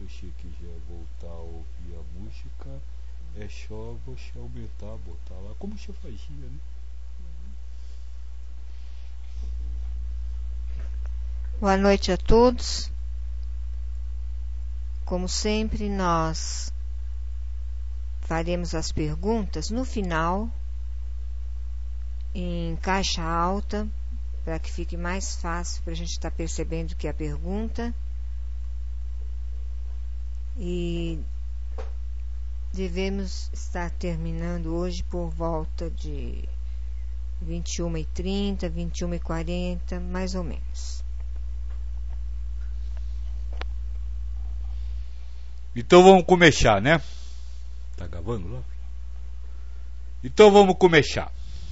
você quiser voltar a ouvir a música, é só você aumentar, botar lá, como você fazia, né? Boa noite a todos. Como sempre, nós faremos as perguntas no final, em caixa alta, para que fique mais fácil para a gente estar percebendo o que é a pergunta. E devemos estar terminando hoje por volta de 21h30, 21h40, mais ou menos. Então vamos começar, né? Tá gravando lá? Então vamos começar.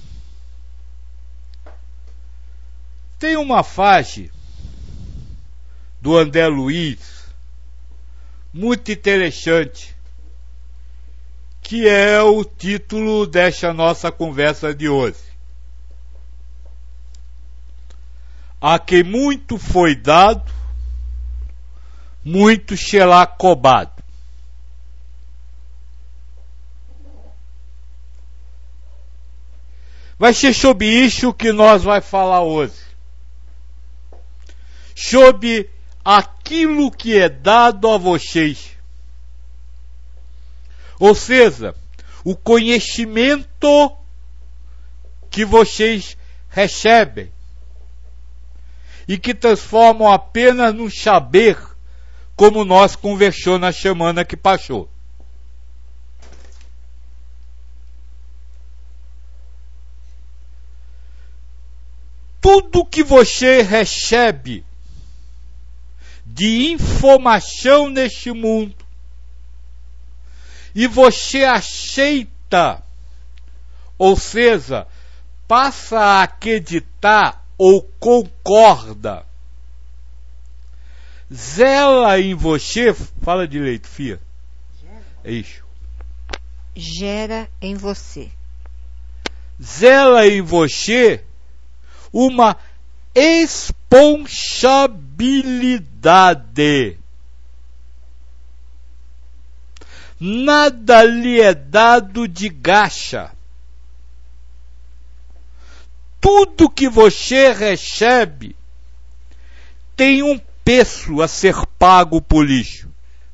Tem uma fase do André Luiz muito interessante, que é o título desta nossa conversa de hoje. A quem muito foi dado, muito será cobrado. Vai ser sobre isso que nós vamos falar hoje. Sobre aquilo que é dado a vocês. Ou seja, o conhecimento que vocês recebem e que transformam apenas num saber, como nós conversamos na semana que passou. Tudo que você recebe de informação neste mundo e você aceita, ou seja, passa a acreditar ou concorda, zela em você, fala direito, filha. É isso. Gera em você. Zela em você uma responsabilidade. Nada lhe é dado de graça. Tudo que você recebe tem um preço a ser pago por isso.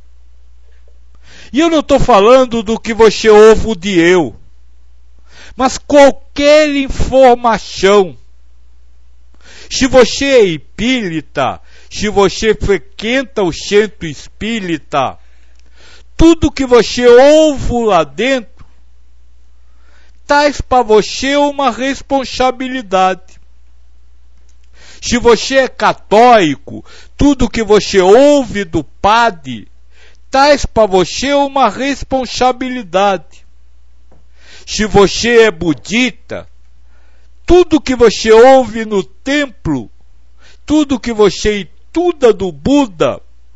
E eu não estou falando do que você ouve de eu, mas qualquer informação. Se você é espírita, se você frequenta o centro espírita, tudo que você ouve lá dentro traz para você uma responsabilidade. Se você é católico, tudo que você ouve do padre traz para você uma responsabilidade. Se você é budista, tudo que você ouve no templo, tudo que você estuda do Buda,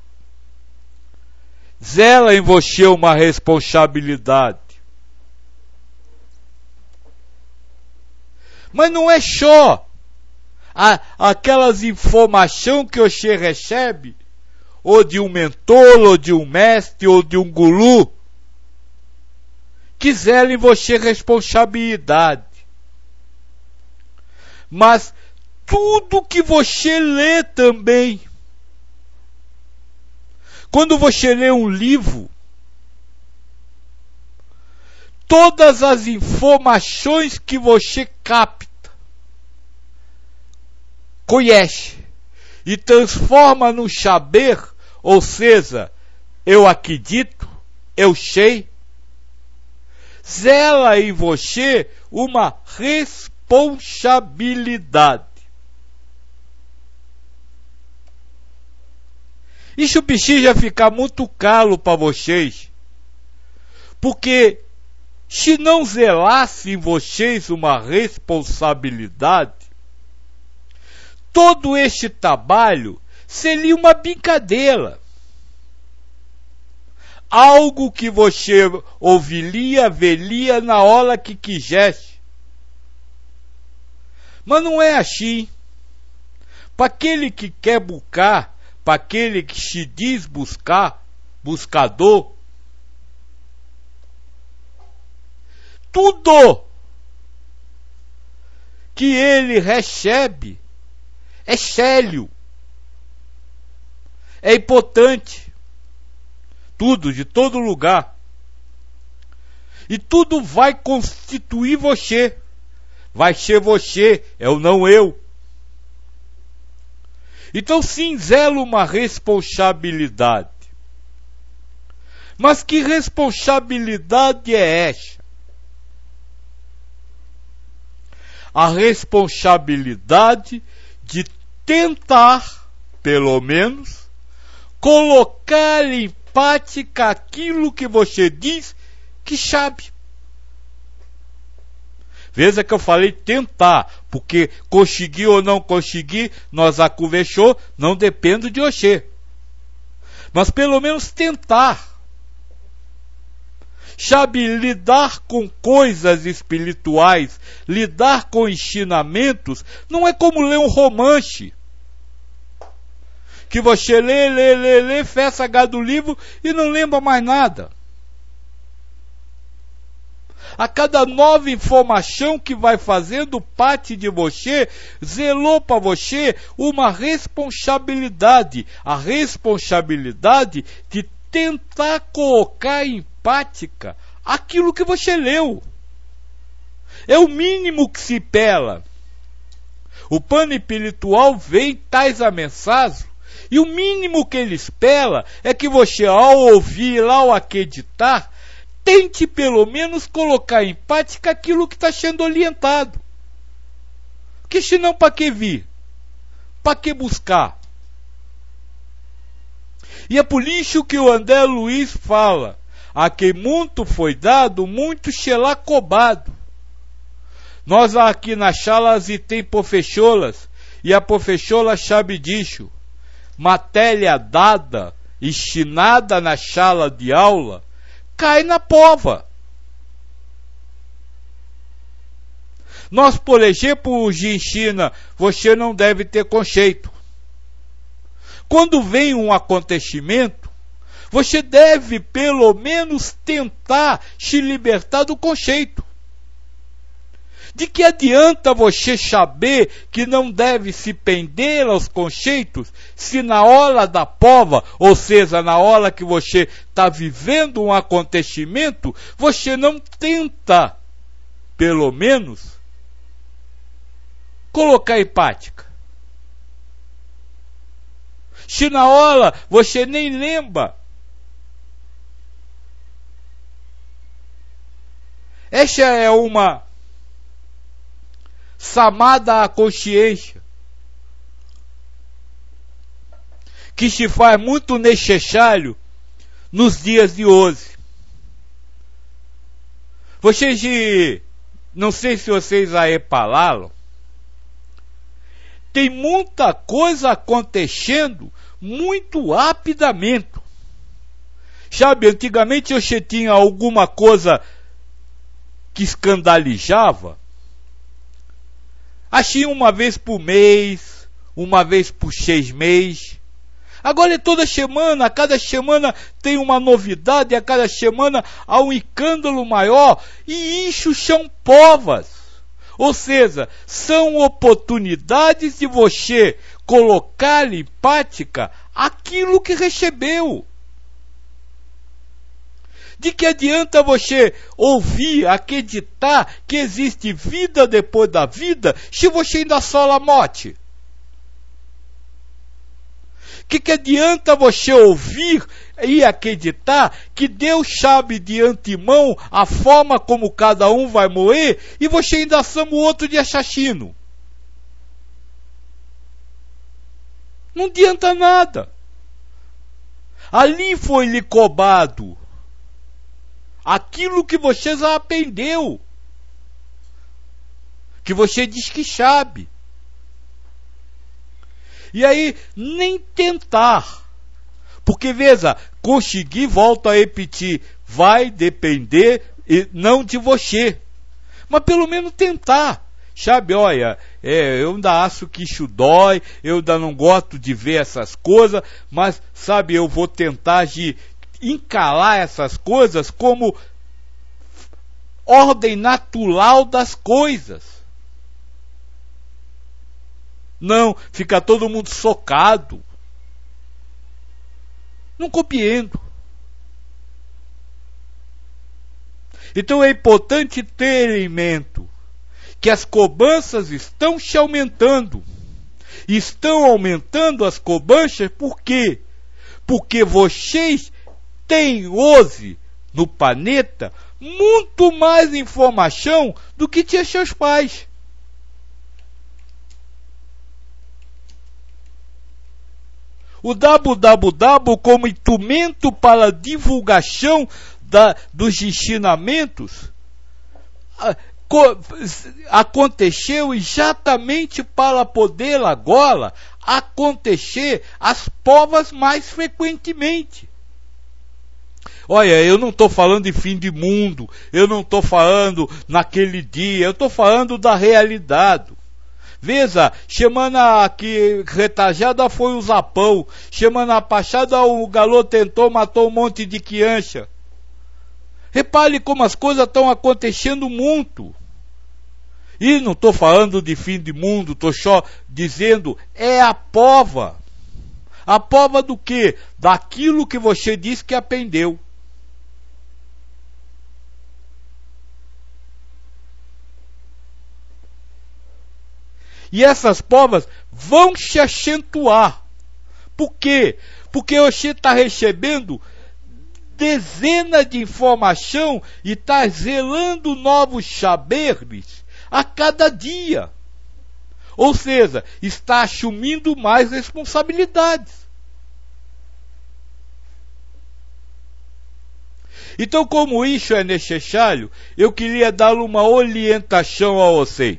zela em você uma responsabilidade. Mas não é só aquelas informações que você recebe, ou de um mentor, ou de um mestre, ou de um guru, que zela em você responsabilidade. Mas tudo que você lê também. Quando você lê um livro, todas as informações que você capta, conhece e transforma num saber, ou seja, eu acredito, eu sei, zela em você uma responsabilidade. Isso precisa ficar muito claro para vocês, porque se não zelasse em vocês uma responsabilidade, todo este trabalho seria uma brincadeira. Algo que você ouviria, veria na hora que quisesse. Mas não é assim. Para aquele que quer buscar, para aquele que se diz buscar, buscador. Tudo que ele recebe é chélio, é importante. Tudo, de todo lugar. E tudo vai constituir você. Vai ser você, é o não eu. Então sim, zelo uma responsabilidade. Mas que responsabilidade é essa? A responsabilidade de tentar, pelo menos, colocar em prática aquilo que você diz que sabe. Veja que eu falei tentar, porque conseguir ou não conseguir, nós a conversou, não depende de você. Mas pelo menos tentar. Sabe, lidar com coisas espirituais, lidar com ensinamentos, não é como ler um romance. Que você lê, fecha do livro e não lembra mais nada. A cada nova informação que vai fazendo parte de você, zelou para você uma responsabilidade. A responsabilidade de tentar colocar em prática aquilo que você leu. É o mínimo que se pela. O plano espiritual vem, traz a mensagem, e o mínimo que ele espera é que você, ao ouvir, ao acreditar, tente pelo menos colocar em prática aquilo que está sendo orientado. Porque senão para que vir? Para que buscar? E é por isso que o André Luiz fala: a quem muito foi dado, muito será cobrado. Nós aqui na sala tem professoras, e a professora sabe disso. Matéria dada, ensinada na sala de aula, cai na prova. Nós, por exemplo, os ensina, você não deve ter conceito. Quando vem um acontecimento, você deve pelo menos tentar se libertar do conceito. De que adianta você saber que não deve se prender aos conceitos, se na hora da prova, ou seja, na hora que você está vivendo um acontecimento, você não tenta, pelo menos, colocar em prática. Se na hora você nem lembra. Essa é uma chamada à consciência que se faz muito necessário nos dias de hoje. Vocês, não sei se vocês aí falaram, tem muita coisa acontecendo muito rapidamente. Sabe, antigamente você tinha alguma coisa que escandalizava, assim uma vez por mês, uma vez por 6 meses. Agora é toda semana, a cada semana tem uma novidade, a cada semana há um escândalo maior, e isso são provas. Ou seja, são oportunidades de você colocar em prática aquilo que recebeu. De que adianta você ouvir, acreditar que existe vida depois da vida, se você ainda sola a morte? Que adianta você ouvir e acreditar que Deus sabe de antemão a forma como cada um vai morrer e você ainda chama o outro de assassino? Não adianta nada. Ali foi lhe cobrado aquilo que você já aprendeu, que você diz que sabe. E aí, nem tentar. Porque, veja, conseguir, volto a repetir, vai depender não de você, mas pelo menos tentar. Sabe, olha, eu ainda acho que isso dói, eu ainda não gosto de ver essas coisas, mas, sabe, eu vou tentar de encarar essas coisas como ordem natural das coisas. Não, fica todo mundo socado. Não compreendo. Então é importante ter em mente que as cobranças estão se aumentando. Estão aumentando as cobranças por quê? Porque vocês têm hoje no planeta muito mais informação do que tinha seus pais. O www como instrumento para a divulgação dos ensinamentos aconteceu exatamente para poder agora acontecer as provas mais frequentemente. Olha, eu não estou falando de fim de mundo, eu não estou falando naquele dia, eu estou falando da realidade. Veja, semana que retajada foi o Japão, semana passada o galo tentou, matou um monte de criança. Repare como as coisas estão acontecendo muito. E não estou falando de fim de mundo, estou só dizendo, é a prova. A prova do quê? Daquilo que você disse que aprendeu. E essas provas vão se acentuar. Por quê? Porque você está recebendo dezenas de informação e está zelando novos saberes a cada dia. Ou seja, está assumindo mais responsabilidades. Então, como isso é necessário, eu queria dar uma orientação a vocês.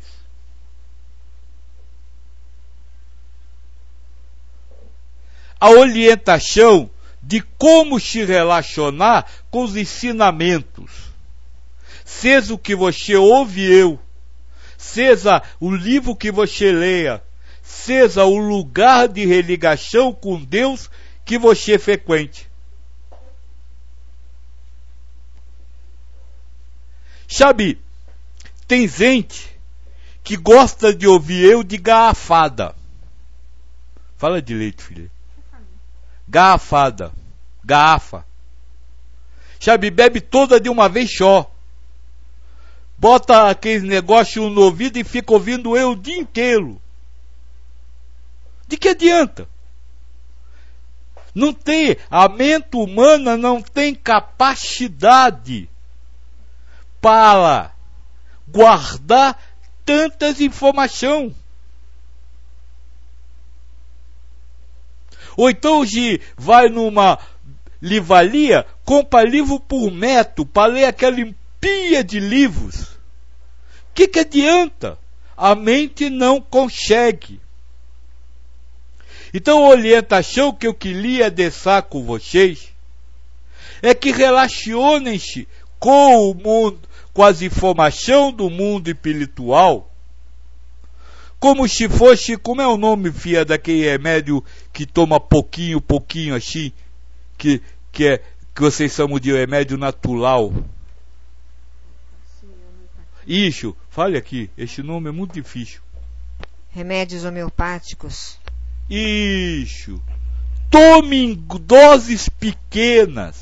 A orientação de como se relacionar com os ensinamentos. Seja o que você ouve seja o livro que você leia, seja o lugar de religação com Deus que você frequente. Sabe, tem gente que gosta de ouvir de garrafada. Fala direito, filha. Garrafada. Garrafa. Sabe, bebe toda de uma vez só. Bota aquele negócio no ouvido e fica ouvindo o dia inteiro. De que adianta? Não tem, a mente humana não tem capacidade para guardar tantas informações. Ou então se vai numa livraria, compra livro por metro para ler aquela pilha de livros. Que adianta? A mente não consegue. Então a orientação que eu queria deixar com vocês é que relacionem-se com o mundo, com as informações do mundo espiritual, como se fosse, como é o nome, filha, daquele remédio que toma pouquinho assim, que vocês chamam de remédio natural. Isso, fale aqui, esse nome é muito difícil. Remédios homeopáticos. Isso. Tome em doses pequenas.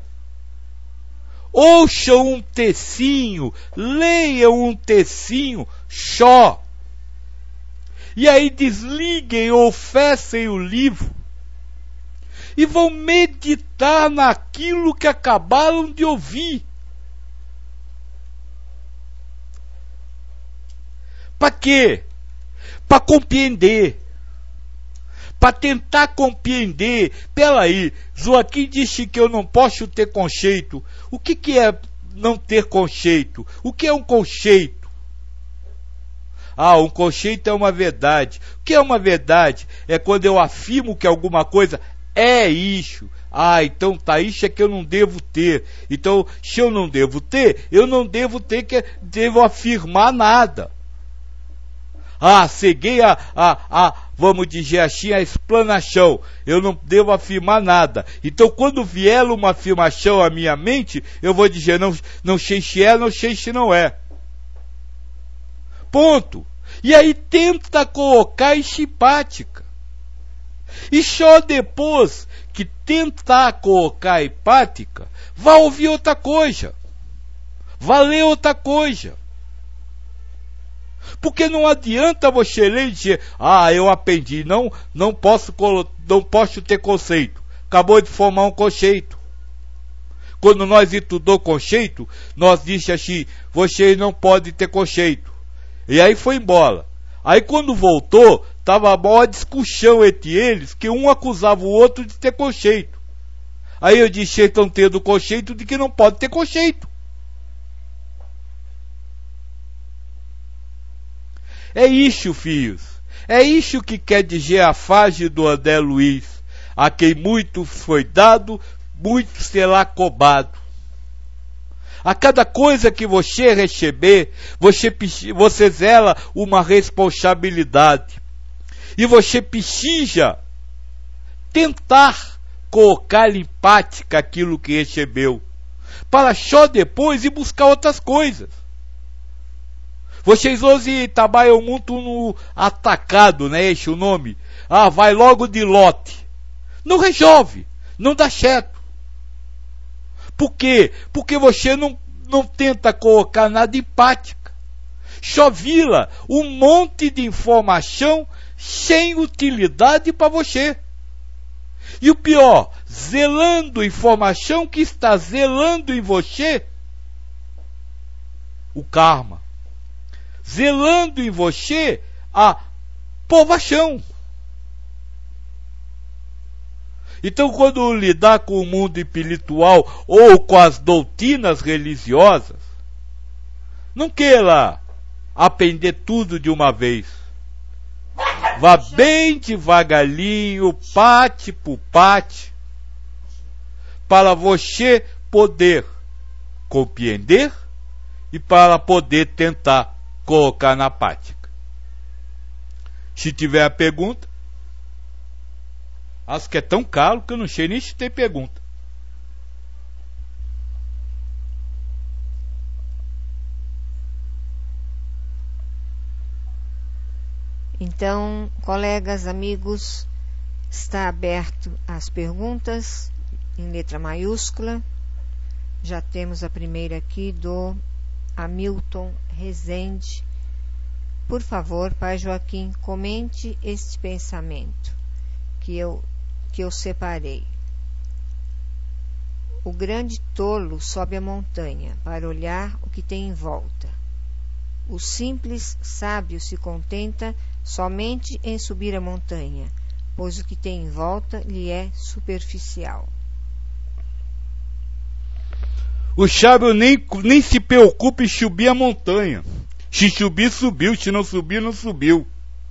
Ouçam um tecinho, leiam um tecinho só. E aí desliguem ou fechem o livro e vão meditar naquilo que acabaram de ouvir. Para quê? Para compreender. Para tentar compreender. Peraí, Joaquim disse que eu não posso ter conceito. O que é não ter conceito? O que é um conceito? Um conceito é uma verdade. O que é uma verdade? É quando eu afirmo que alguma coisa é isso. Então tá, isso é que eu não devo ter. Então, se eu não devo ter, eu não devo ter devo afirmar nada. Ceguei vamos dizer assim, a explanação. Eu não devo afirmar nada. Então, quando vier uma afirmação à minha mente, eu vou dizer, não sei se é, não sei se não é. Ponto. E aí tenta colocar em simpática. E só depois que tentar colocar empática, vai ouvir outra coisa. Vai ler outra coisa. Porque não adianta você ler e dizer, eu aprendi, não posso ter conceito. Acabou de formar um conceito. Quando nós estudou conceito, nós disse assim, você não pode ter conceito. E aí foi embora. Aí quando voltou, estava a maior discussão entre eles, que um acusava o outro de ter conceito. Aí eu disse, vocês estão tendo conceito de que não pode ter conceito. É isso, filhos. É isso que quer dizer a frase do André Luiz. A quem muito foi dado, muito será cobrado. A cada coisa que você receber, você zela uma responsabilidade. E você precisa tentar colocar em prática aquilo que recebeu. Para só depois ir buscar outras coisas. Vocês hoje trabalham muito no atacado, né? Esse é o nome. Vai logo de lote. Não resolve. Não dá certo. Por quê? Porque você não tenta colocar nada em prática. Só vira um monte de informação sem utilidade para você. E o pior, zelando informação que está zelando em você o karma. Zelando em você a provação. Então, quando lidar com o mundo espiritual ou com as doutrinas religiosas, não queira aprender tudo de uma vez. Vá bem devagarinho, parte por parte, para você poder compreender e para poder tentar colocar na prática. Se tiver a pergunta, acho que é tão caro que eu não sei nem se tem pergunta. Então, colegas, amigos, está aberto as perguntas em letra maiúscula. Já temos a primeira aqui do Hamilton Rezende. Por favor, Pai Joaquim, comente este pensamento que eu separei. O grande tolo sobe a montanha para olhar o que tem em volta. O simples sábio se contenta somente em subir a montanha, pois o que tem em volta lhe é superficial. O sábio nem se preocupa em subir a montanha. Se subir, subiu. Se não subir, não subiu.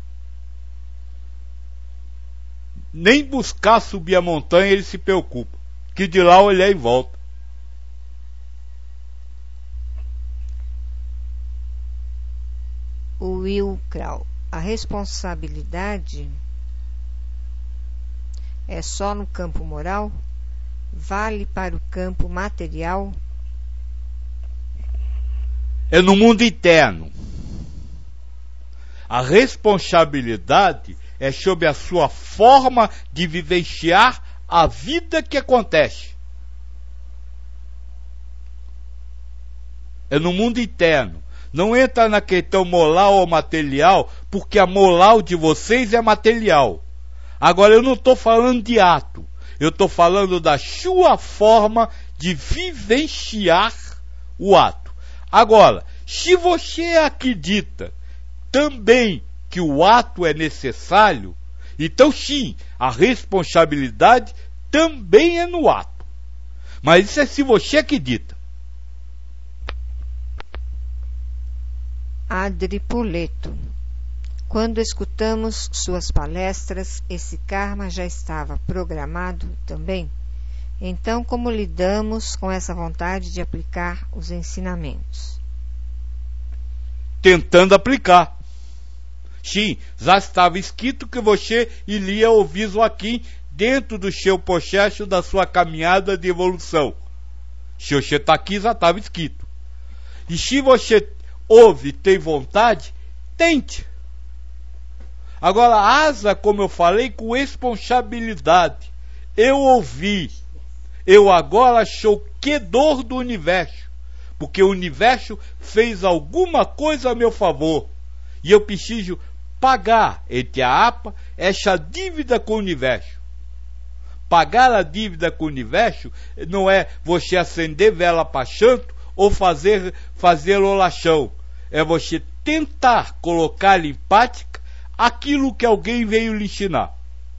Nem buscar subir a montanha ele se preocupa. Que de lá olhar em volta. O Will Krau. A responsabilidade é só no campo moral? Vale para o campo material? É no mundo interno. A responsabilidade é sobre a sua forma de vivenciar a vida que acontece. É no mundo interno. Não entra na questão moral ou material, porque a moral de vocês é material. Agora, eu não estou falando de ato. Eu estou falando da sua forma de vivenciar o ato. Agora, se você acredita também que o ato é necessário, então sim, a responsabilidade também é no ato. Mas isso é se você acredita. Adri Puleto. Quando escutamos suas palestras, esse karma já estava programado também? Então, como lidamos com essa vontade de aplicar os ensinamentos? Tentando aplicar. Sim, já estava escrito que você iria ouvir Joaquim dentro do seu processo da sua caminhada de evolução. Se você está aqui, já estava escrito. E se você ouve e tem vontade, tente. Agora, asa, como eu falei, com responsabilidade. Eu ouvi. Eu agora sou credor do universo. Porque o universo fez alguma coisa a meu favor. E eu preciso pagar, entre a APA, essa dívida com o universo. Pagar a dívida com o universo não é você acender vela para santo ou fazer oração. É você tentar colocar em prática aquilo que alguém veio lhe ensinar.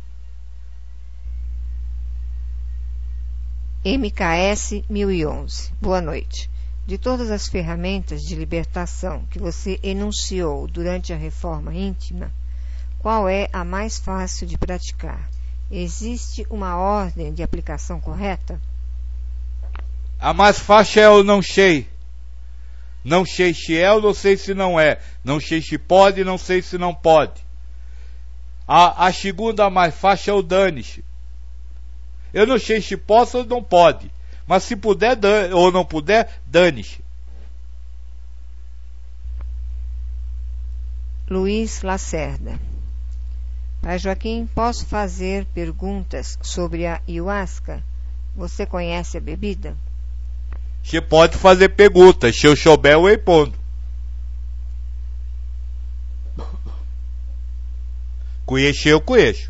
MKS 1011. Boa noite. De todas as ferramentas de libertação que você enunciou durante a reforma íntima, qual é a mais fácil de praticar? Existe uma ordem de aplicação correta? A mais fácil é o não sei. Não sei se é ou não sei se não é. Não sei se pode, não sei se não pode. A segunda mais fácil é o dane-se. Eu não sei se posso ou não pode. Mas se puder ou não puder, dane-se. Luiz Lacerda. Pai Joaquim, posso fazer perguntas sobre a ayahuasca? Você conhece a bebida? Você pode fazer perguntas. Se eu souber, eu respondo. Conhecer, eu conheço.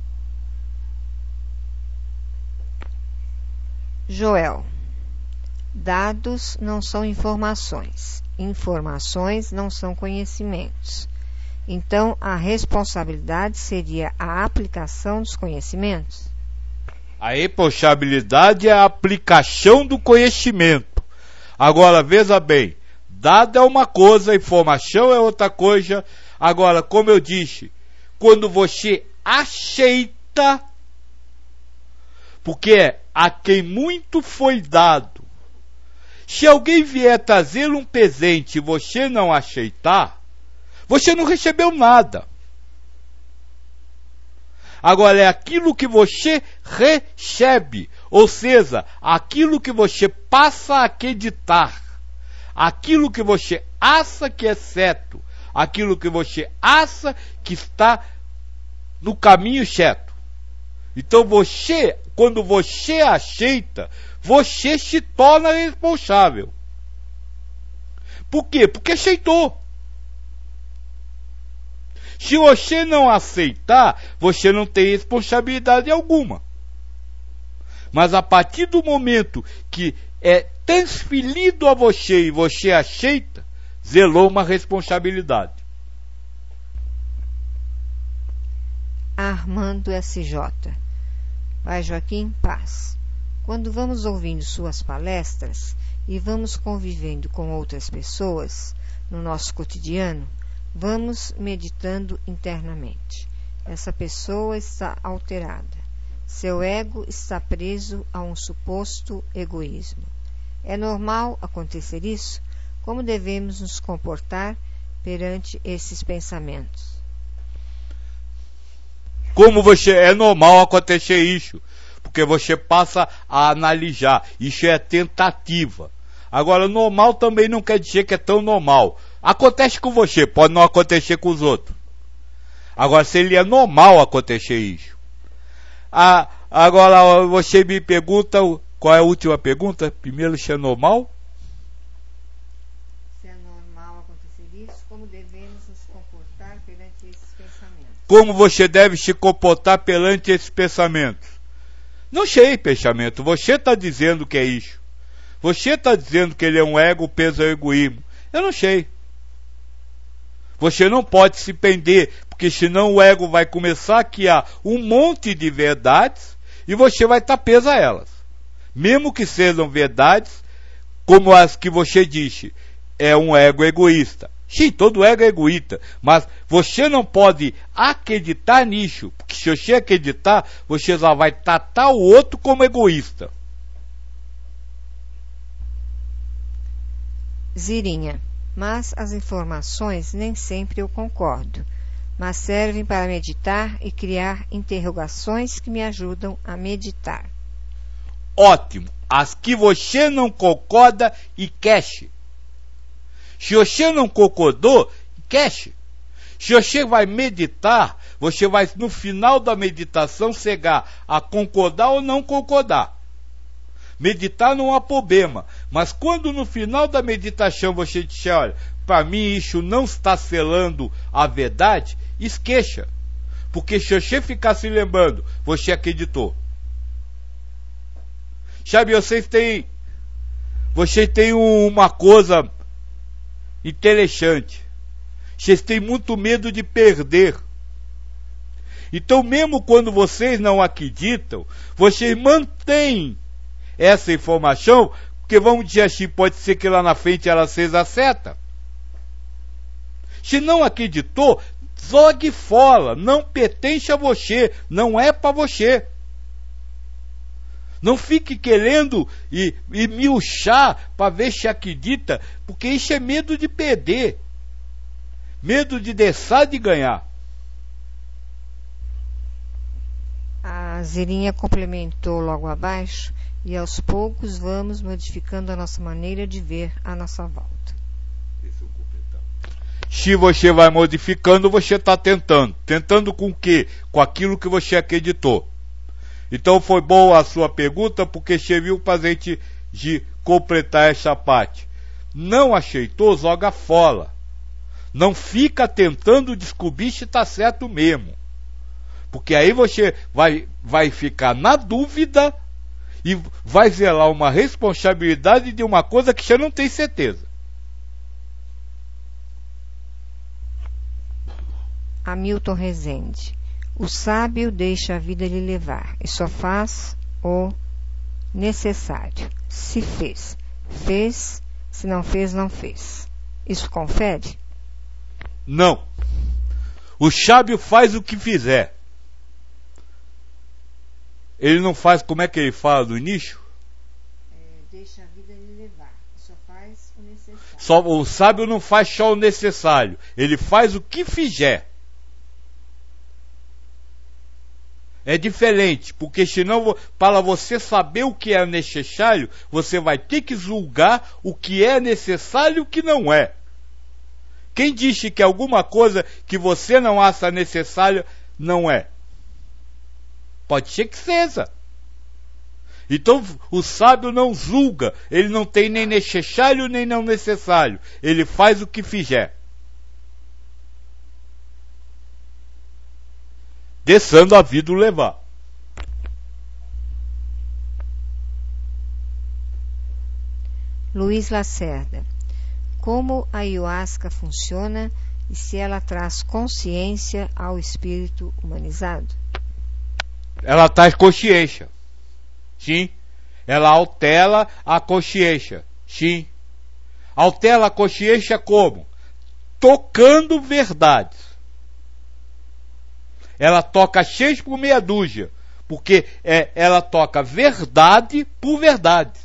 Joel. Dados não são informações. Informações não são conhecimentos. Então, a responsabilidade seria a aplicação dos conhecimentos? A responsabilidade é a aplicação do conhecimento. Agora, veja bem, dado é uma coisa, informação é outra coisa. Agora, como eu disse, quando você aceita, porque a quem muito foi dado, se alguém vier trazer um presente e você não aceitar, você não recebeu nada. Agora, é aquilo que você recebe, ou seja, aquilo que você passa a acreditar, aquilo que você acha que é certo, aquilo que você acha que está no caminho certo. Então você, quando você aceita, você se torna responsável. Por quê? Porque aceitou. Se você não aceitar, você não tem responsabilidade alguma. Mas a partir do momento que é transferido a você e você aceita, zelou uma responsabilidade. Armando SJ. Pai Joaquim, paz. Quando vamos ouvindo suas palestras e vamos convivendo com outras pessoas no nosso cotidiano, vamos meditando internamente. Essa pessoa está alterada. Seu ego está preso a um suposto egoísmo. É normal acontecer isso? Como devemos nos comportar perante esses pensamentos? Como você é normal acontecer isso? Porque você passa a analisar. Isso é tentativa. Agora, normal também não quer dizer que é tão normal. Acontece com você, pode não acontecer com os outros. Agora, seria normal acontecer isso. Agora, você me pergunta, qual é a última pergunta? Primeiro, se é normal? Se é normal acontecer isso, como devemos nos comportar perante esses pensamentos? Como você deve se comportar perante esses pensamentos? Não sei, pensamento. Você está dizendo que é isso. Você está dizendo que ele é um ego, peso é egoísmo. Eu não sei. Você não pode se prender, porque senão o ego vai começar a criar um monte de verdades e você vai estar preso a elas. Mesmo que sejam verdades, como as que você disse, é um ego egoísta. Sim, todo ego é egoísta, mas você não pode acreditar nisso, porque se você acreditar, você já vai tratar o outro como egoísta. Zirinha. Mas as informações nem sempre eu concordo. mas servem para meditar e criar interrogações que me ajudam a meditar. Ótimo. As que você não concorda e queixe. Se você não concordou, queixe. Se você vai meditar, você vai no final da meditação chegar a concordar ou não concordar. Meditar não há problema, mas quando no final da meditação você disser, olha, para mim isso não está selando a verdade, esqueça. Porque se você ficar se lembrando, você acreditou. Sabe, vocês têm uma coisa interessante. Vocês têm muito medo de perder. Então, mesmo quando vocês não acreditam, vocês mantêm essa informação, porque vamos dizer assim, pode ser que lá na frente ela seja certa. Se não acreditou, jogue fora, não pertence a você, não é para você. Não fique querendo e milchar para ver se acredita, porque isso é medo de perder. Medo de deixar de ganhar. A Zirinha complementou logo abaixo, e aos poucos vamos modificando a nossa maneira de ver a nossa volta. Se você vai modificando, você está tentando. Tentando com o quê? Com aquilo que você acreditou. Então foi boa a sua pergunta, porque serviu para a gente de completar essa parte. Não aceitou, joga fora. Não fica tentando descobrir se está certo mesmo. Porque aí você vai ficar na dúvida e vai zelar uma responsabilidade de uma coisa que você não tem certeza. Hamilton Rezende. O sábio deixa a vida lhe levar e só faz o necessário. Se fez, fez. Se não fez, não fez. Isso confere? Não. O sábio faz o que fizer. Ele não faz, como é que ele fala no início? Deixa a vida lhe levar, só faz o necessário. O sábio não faz só o necessário, ele faz o que fizer. É diferente, porque senão, para você saber o que é necessário, você vai ter que julgar o que é necessário e o que não é. Quem disse que alguma coisa que você não acha necessária, não é? Pode ser que seja. Então, o sábio não julga, ele não tem nem necessário nem não necessário, ele faz o que fizer. Deixando a vida o levar. Luiz Lacerda. Como a ayahuasca funciona e se ela traz consciência ao espírito humanizado? Ela traz consciência. Sim. Ela altera a consciência. Sim. Altera a consciência como? Tocando verdades. Ela toca 6 por meia dúzia, porque ela toca verdade por verdades.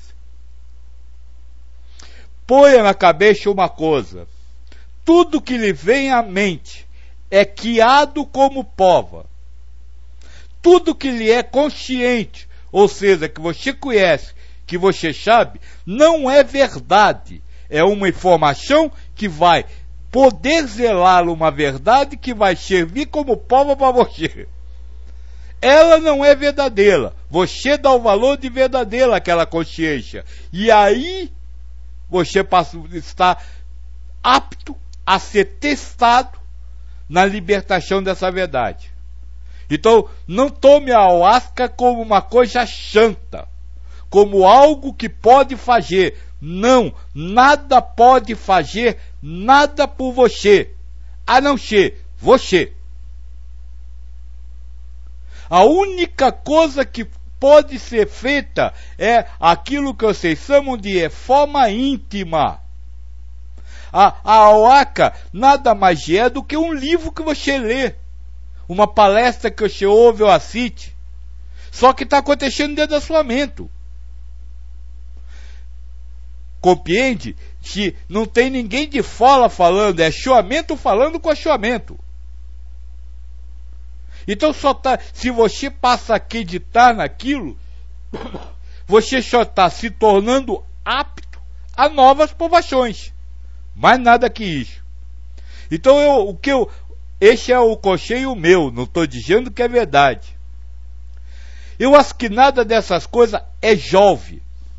Ponha na cabeça uma coisa: tudo que lhe vem à mente é guiado como pova. Tudo que lhe é consciente, ou seja, que você conhece, que você sabe, não é verdade. É uma informação que vai poder zelar uma verdade que vai servir como prova para você. Ela não é verdadeira. Você dá o valor de verdadeira àquela consciência. E aí você está apto a ser testado na libertação dessa verdade. Então, não tome a ayahuasca como uma coisa chanta, como algo que pode fazer. Não, nada pode fazer nada por você, a não ser você. A única coisa que pode ser feita é aquilo que vocês chamam de reforma íntima. A ayahuasca nada mais é do que um livro que você lê, uma palestra que você ouve ou assiste, só que está acontecendo dentro da sua mente. Compreende? Se não tem ninguém de fora falando, é choamento falando com choamento. Então se você passa a acreditar naquilo, você só está se tornando apto a novas provações. Mais nada que isso. Então este é o conselho meu, não estou dizendo que é verdade. Eu acho que nada dessas coisas é jovem.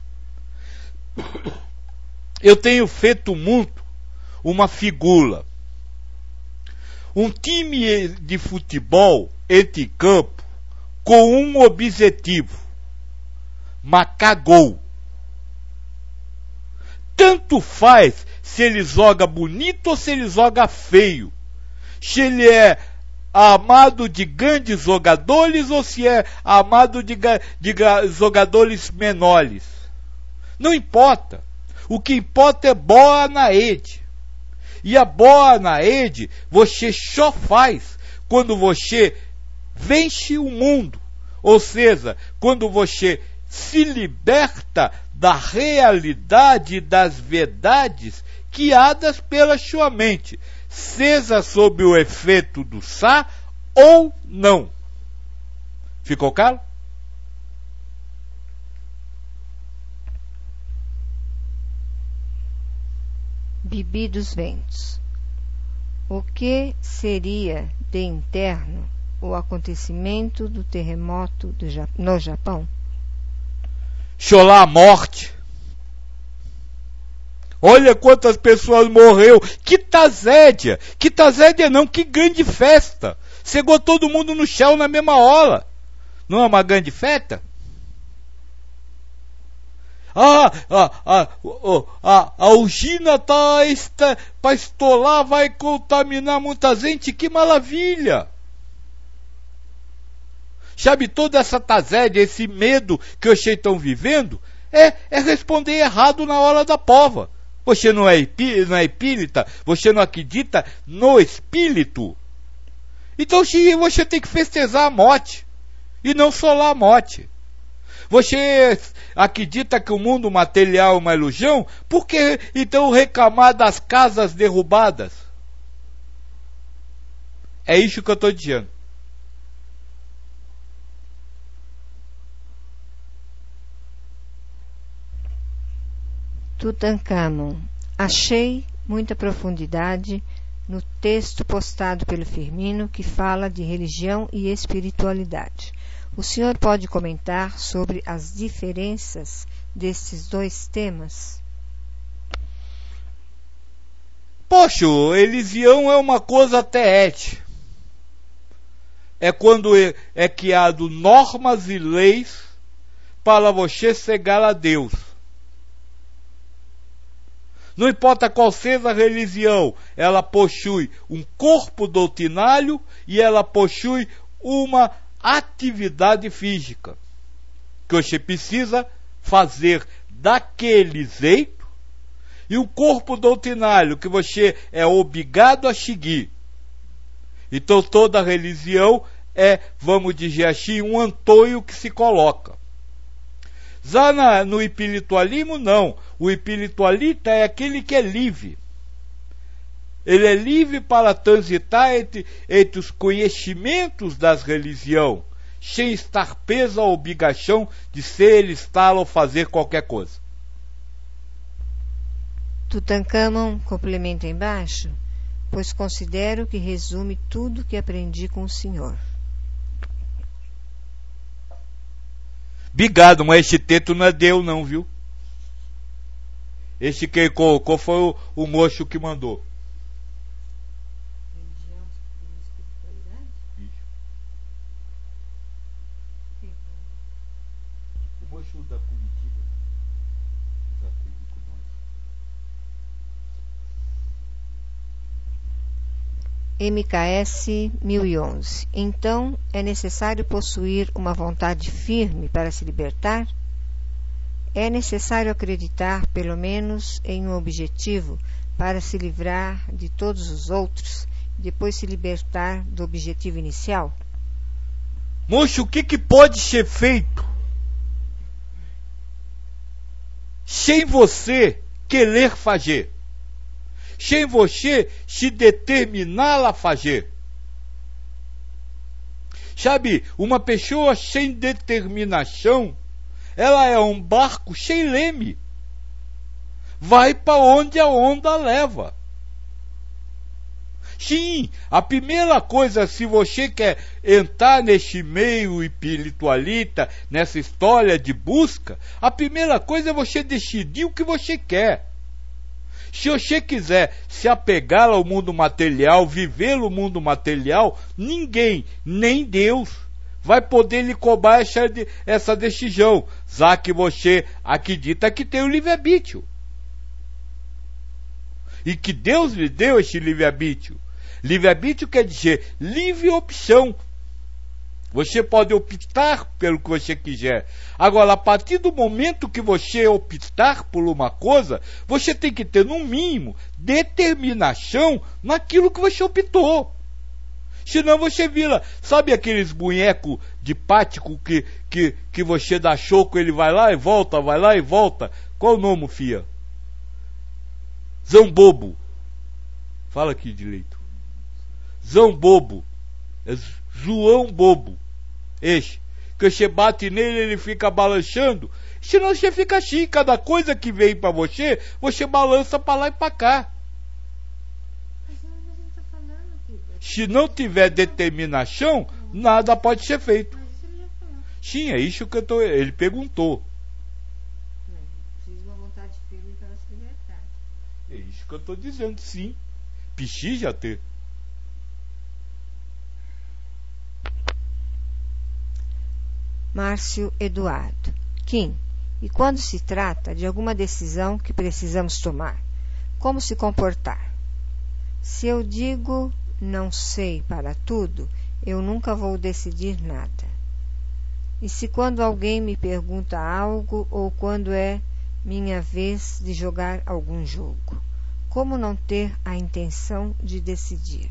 Eu tenho feito muito uma figura. Um time de futebol entre campo com um objetivo: marcar gol. Tanto faz se ele joga bonito ou se ele joga feio. Se ele é amado de grandes jogadores ou se é amado de jogadores menores. Não importa. O que importa é bola na rede. E a bola na rede você só faz quando você vence o mundo. Ou seja, quando você se liberta da realidade das verdades criadas pela sua mente, seja sob o efeito do chá ou não. Ficou claro? Bibi dos Ventos. O que seria de interno o acontecimento do terremoto no Japão? Chorar a morte. Olha quantas pessoas morreu. Que tragédia. Que tragédia não, que grande festa. Chegou todo mundo no chão na mesma hora. Não é uma grande festa? A usina para estolar, vai contaminar muita gente. Que maravilha. Sabe, toda essa tragédia, esse medo que vocês estão vivendo, é responder errado na hora da prova. Você não é espírita, você não acredita no espírito. Então você tem que festejar a morte, e não solar a morte. Você acredita que o mundo material é uma ilusão? Por que então reclamar das casas derrubadas? É isso que eu estou dizendo. Tutankhamon. Achei muita profundidade no texto postado pelo Firmino que fala de religião e espiritualidade. O senhor pode comentar sobre as diferenças desses dois temas? Poxa, religião é uma coisa até ética. É quando é criado normas e leis para você chegar a Deus. Não importa qual seja a religião, ela possui um corpo doutrinário e ela possui uma atividade física que você precisa fazer daquele jeito, e o corpo doutrinário que você é obrigado a seguir. Então toda religião é, vamos dizer assim, um antônio que se coloca. Já no espiritualismo, não. O espiritualista é aquele que é livre. Ele é livre para transitar entre os conhecimentos das religiões, sem estar preso à obrigação de ser, estar ou fazer qualquer coisa. Tutankhamon complementa embaixo, pois considero que resume tudo que aprendi com o senhor. Obrigado, mas esse texto não é Deus não, viu? Esse que colocou foi o moço que mandou. Religião e espiritualidade? Isso. O moço da Curitiba já teve com nós. MKS 1011. Então, é necessário possuir uma vontade firme para se libertar? É necessário acreditar, pelo menos, em um objetivo para se livrar de todos os outros, e depois se libertar do objetivo inicial? Moço, o que pode ser feito sem você querer fazer? Sem você se determinar a fazer? Sabe, uma pessoa sem determinação, ela é um barco sem leme. Vai para onde a onda leva. Sim, a primeira coisa, se você quer entrar neste meio espiritualista, nessa história de busca, a primeira coisa é você decidir o que você quer. Se você quiser se apegar ao mundo material, viver no mundo material, ninguém, nem Deus, vai poder lhe cobrar essa decisão, já que você acredita que tem o livre-arbítrio. E que Deus lhe deu esse livre-arbítrio. Livre-arbítrio quer dizer livre opção. Você pode optar pelo que você quiser. Agora, a partir do momento que você optar por uma coisa, você tem que ter, no mínimo, determinação naquilo que você optou. Senão você vira, sabe aqueles bonecos de pático que você dá choco, ele vai lá e volta, vai lá e volta. Qual o nome, filha? Zambobo. Fala aqui direito. Zambobo. É João Bobo. Este. Que você bate nele, ele fica balançando. Senão você fica assim. Cada coisa que vem para você, você balança para lá e para cá. Se não tiver determinação, nada pode ser feito. Sim, é isso que ele perguntou. É isso que eu estou dizendo, sim. Precisa ter. Márcio Eduardo. Kim, e quando se trata de alguma decisão que precisamos tomar, como se comportar? Se eu digo não sei para tudo, eu nunca vou decidir nada. E se quando alguém me pergunta algo ou quando é minha vez de jogar algum jogo, como não ter a intenção de decidir?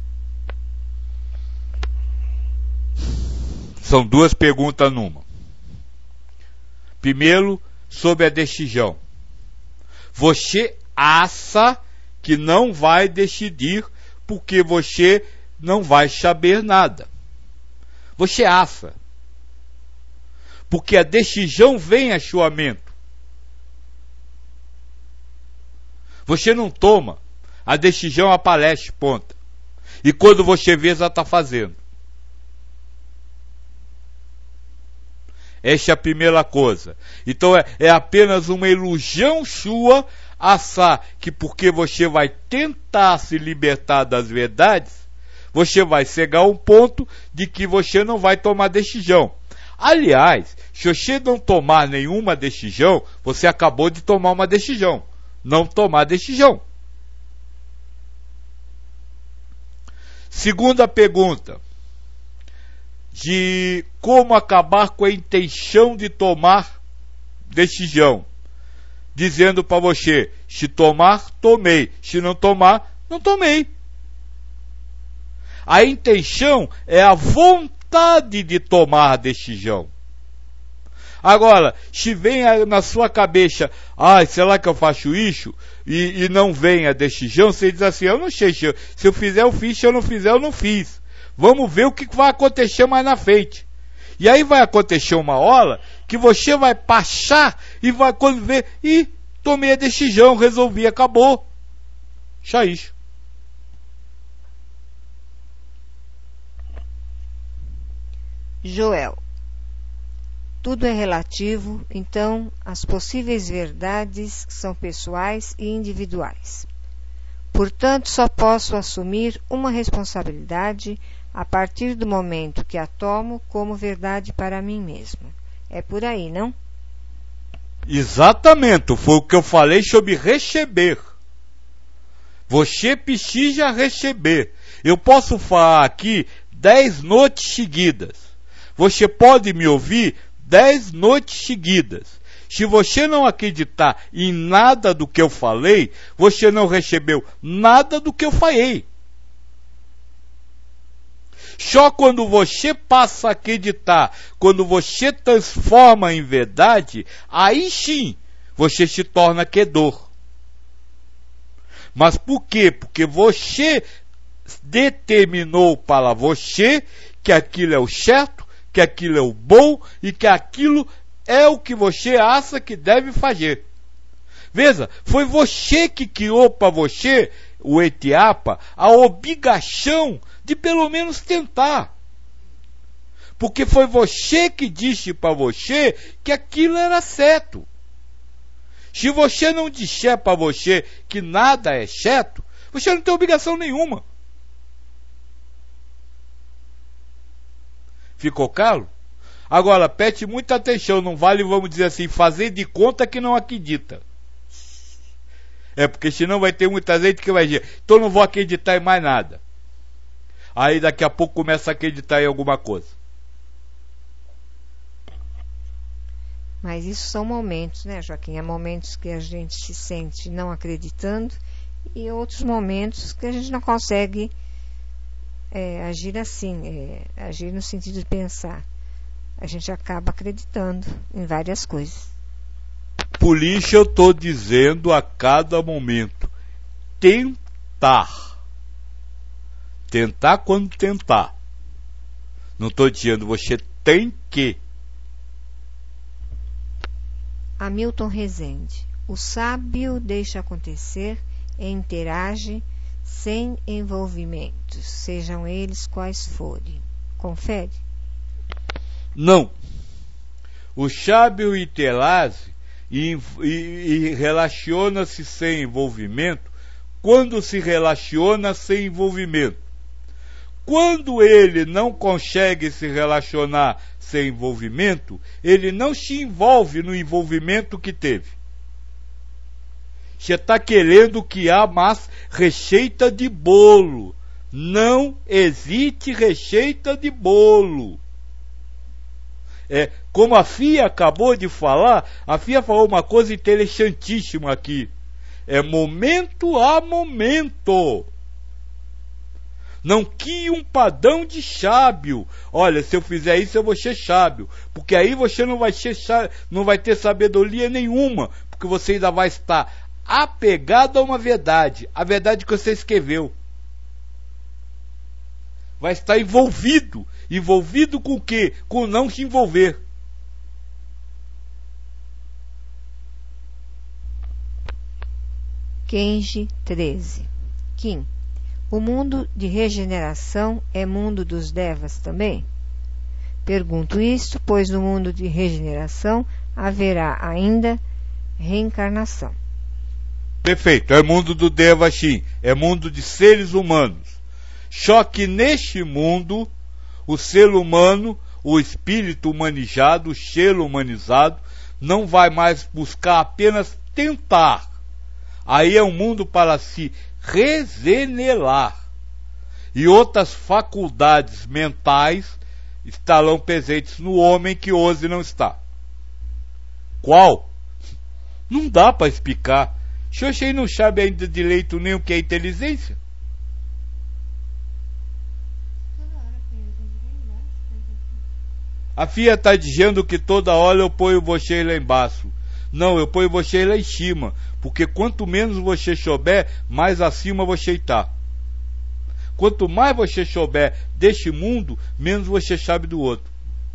São duas perguntas numa. Primeiro, sobre a decisão. Você acha que não vai decidir porque você não vai saber nada. Você acha. Porque a decisão vem a sua mente. Você não toma. A decisão aparece, ponta. E quando você vê, já está fazendo. Essa é a primeira coisa. Então é apenas uma ilusão sua achar que porque você vai tentar se libertar das verdades, você vai chegar a um ponto de que você não vai tomar decisão. Aliás, se você não tomar nenhuma decisão, você acabou de tomar uma decisão. Não tomar decisão. Segunda pergunta. De como acabar com a intenção de tomar decisão. Dizendo para você, se tomar, tomei. Se não tomar, não tomei. A intenção é a vontade de tomar a decisão. Agora, se vem na sua cabeça, será que eu faço isso? E não vem a decisão, você diz assim, eu não sei, se eu fizer eu fiz, se eu não fizer eu não fiz. Vamos ver o que vai acontecer mais na frente. E aí vai acontecer uma hora que você vai passar e vai quando ver, tomei a decisão, resolvi, acabou. Só isso. Joel. Tudo é relativo, então as possíveis verdades são pessoais e individuais. Portanto, só posso assumir uma responsabilidade a partir do momento que a tomo como verdade para mim mesmo. É por aí, não? Exatamente, foi o que eu falei sobre receber. Você precisa receber. Eu posso falar aqui 10 noites seguidas. Você pode me ouvir 10 noites seguidas. Se você não acreditar em nada do que eu falei, você não recebeu nada do que eu falei. Só quando você passa a acreditar, quando você transforma em verdade, aí sim você se torna credor. Mas por quê? Porque você determinou para você que aquilo é o certo, que aquilo é o bom e que aquilo é o que você acha que deve fazer. Veja, foi você que criou para você, o etiapa, a obrigação de pelo menos tentar. Porque foi você que disse para você que aquilo era certo. Se você não disser para você que nada é certo, você não tem obrigação nenhuma. Ficou claro? Agora, preste muita atenção, não vale, vamos dizer assim, fazer de conta que não acredita. Porque senão vai ter muita gente que vai dizer, então não vou acreditar em mais nada. Aí daqui a pouco começa a acreditar em alguma coisa. Mas isso são momentos, né, Joaquim? Há momentos que a gente se sente não acreditando e outros momentos que a gente não consegue agir assim, agir no sentido de pensar. A gente acaba acreditando em várias coisas. Por isso eu estou dizendo a cada momento, tentar. Tentar quando tentar. Não estou dizendo você tem que. Hamilton Rezende. O sábio deixa acontecer e interage sem envolvimentos, sejam eles quais forem. Confere? Não. O sábio interage e relaciona-se sem envolvimento quando se relaciona sem envolvimento. Quando ele não consegue se relacionar sem envolvimento, ele não se envolve no envolvimento que teve. Você está querendo criar mais receita de bolo. Não existe receita de bolo. Como a FIA acabou de falar, a FIA falou uma coisa interessantíssima aqui. É momento a momento. Não crie um padrão de sábio. Olha, se eu fizer isso eu vou ser sábio. Porque aí você não vai ter sabedoria nenhuma. Porque você ainda vai estar apegado a uma verdade. A verdade que você escreveu. Vai estar envolvido. Envolvido com o quê? Com não se envolver. Kenji 13. Kim. O mundo de regeneração é mundo dos devas também? Pergunto isto, pois no mundo de regeneração haverá ainda reencarnação. Perfeito, é mundo do Deva sim, é mundo de seres humanos. Só que neste mundo, o ser humano, o espírito humanizado, o ser humanizado, não vai mais buscar apenas tentar. Aí é um mundo para se regenerar. E outras faculdades mentais estarão presentes no homem que hoje não está. Qual? Não dá para explicar. Se você não sabe ainda direito nem o que é inteligência. A FIA está dizendo que toda hora eu ponho você lá embaixo. Não, eu ponho você lá em cima. Porque quanto menos você souber, mais acima você está. Quanto mais você souber deste mundo, menos você sabe do outro.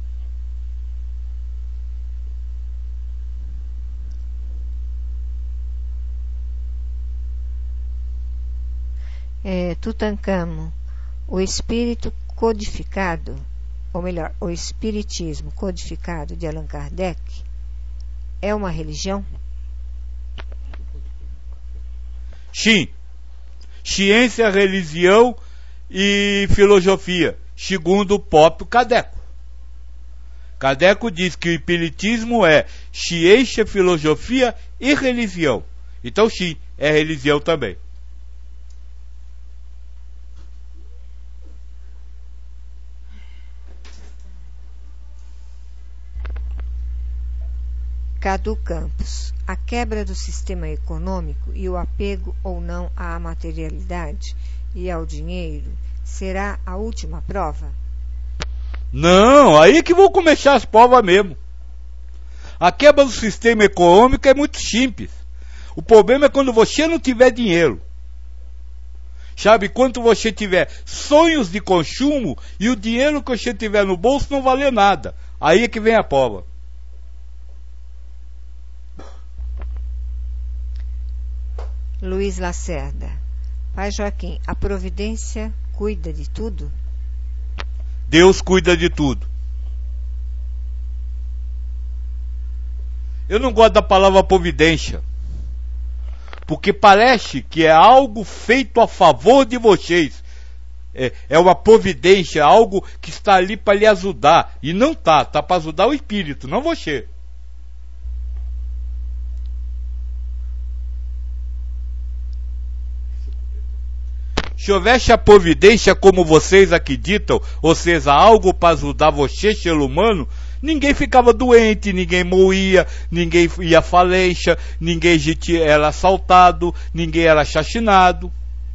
Tutankhamon, o espírito codificado, ou melhor, o espiritismo codificado de Allan Kardec, é uma religião? Sim. Ciência, religião e filosofia, segundo o próprio Kardec. Kardec diz que o espiritismo é ciência, filosofia e religião. Então sim, é religião também. Cadu Campos, a quebra do sistema econômico e o apego ou não à materialidade e ao dinheiro será a última prova? Não, aí que vão começar as provas mesmo. A quebra do sistema econômico é muito simples. O problema é quando você não tiver dinheiro. Sabe, quando você tiver sonhos de consumo e o dinheiro que você tiver no bolso não valer nada, aí é que vem a prova. Luiz Lacerda. Pai Joaquim, a providência cuida de tudo? Deus cuida de tudo. Eu não gosto da palavra providência, porque parece que é algo feito a favor de vocês. É uma providência, algo que está ali para lhe ajudar. E não está para ajudar o espírito, não você. Se houvesse a providência como vocês acreditam, ou seja, algo para ajudar você, ser humano, ninguém ficava doente, ninguém morria, ninguém ia à falência, ninguém era assaltado, ninguém era assassinado.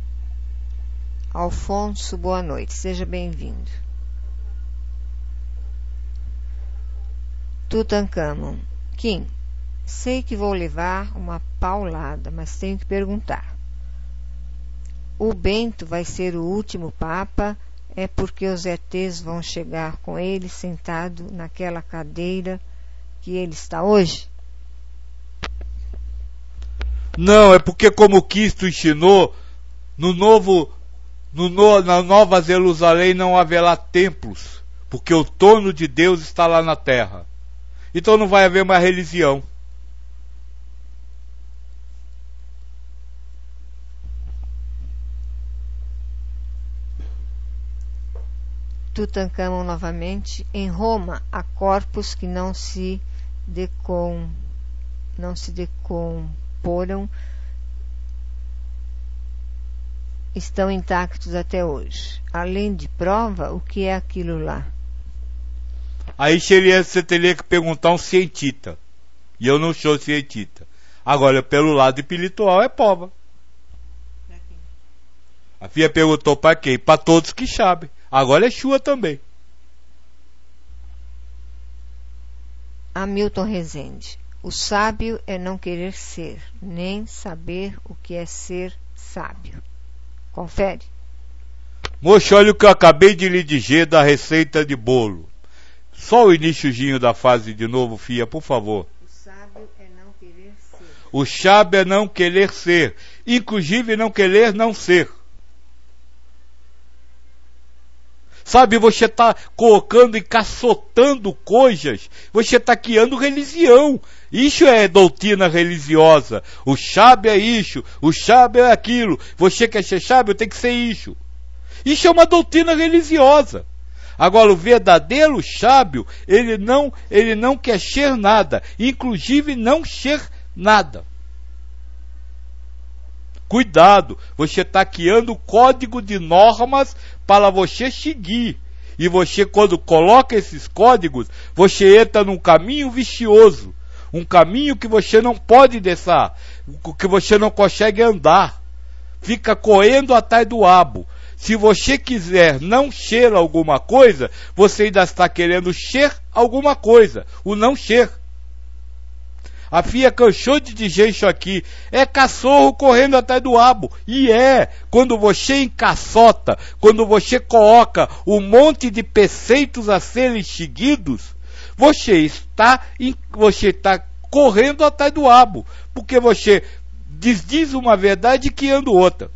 Alfonso, boa noite, seja bem-vindo. Tutankhamon. Kim, sei que vou levar uma paulada, mas tenho que perguntar. O Bento vai ser o último Papa, é porque os ETs vão chegar com ele sentado naquela cadeira que ele está hoje? Não, é porque como Cristo ensinou, na Nova Jerusalém não haverá templos, porque o trono de Deus está lá na terra. Então não vai haver mais religião. Tutankhamon novamente. Em Roma há corpos que não se decomporam, estão intactos até hoje. Além de prova, o que é aquilo lá? Aí você teria que perguntar a um cientista. E eu não sou cientista. Agora, pelo lado espiritual, é prova. A filha perguntou para quem? Para todos que sabem. Agora é sua também. Hamilton Rezende. O sábio é não querer ser, nem saber o que é ser sábio. Confere. Moço, olha o que eu acabei de lhe dizer da receita de bolo. Só o iniciozinho da fase de novo, filha, por favor. O sábio é não querer ser. O sábio é não querer ser. Inclusive não querer não ser. Sabe, você está colocando e caçotando coisas, você está criando religião. Isso é doutrina religiosa. O sábio é isso, o sábio é aquilo. Você quer ser sábio, tem que ser isso. Isso é uma doutrina religiosa. Agora, o verdadeiro sábio, ele não quer ser nada, inclusive não ser nada. Cuidado, você está criando código de normas para você seguir. E você, quando coloca esses códigos, você entra num caminho vicioso. Um caminho que você não pode deixar, que você não consegue andar. Fica correndo atrás do abo. Se você quiser não ser alguma coisa, você ainda está querendo ser alguma coisa. O não ser. A filha cansou de dizer isso aqui. É cachorro correndo atrás do abo. E quando você encaçota, quando você coloca um monte de preceitos a serem seguidos, você está correndo atrás do abo. Porque você diz uma verdade e criando outra.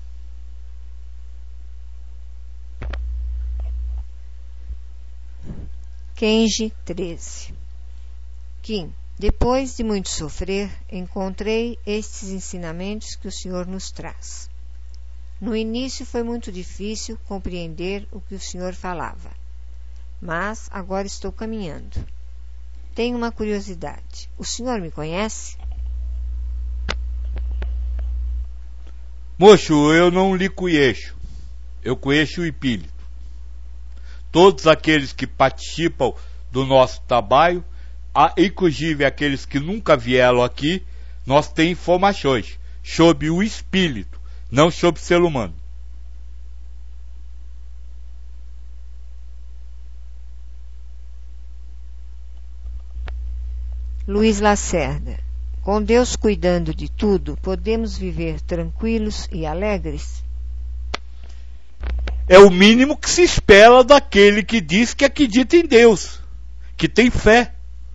Kenji 13. Kim. Depois de muito sofrer, encontrei estes ensinamentos que o Senhor nos traz. No início foi muito difícil compreender o que o Senhor falava, mas agora estou caminhando. Tenho uma curiosidade. O Senhor me conhece? Moço, eu não lhe conheço. Eu conheço o espírito. Todos aqueles que participam do nosso trabalho, inclusive aqueles que nunca vieram aqui, nós temos informações sobre o espírito, não sobre o ser humano. Luiz Lacerda. Com Deus cuidando de tudo, podemos viver tranquilos e alegres? é o mínimo que se espera daquele que diz que acredita em Deus, que tem fé.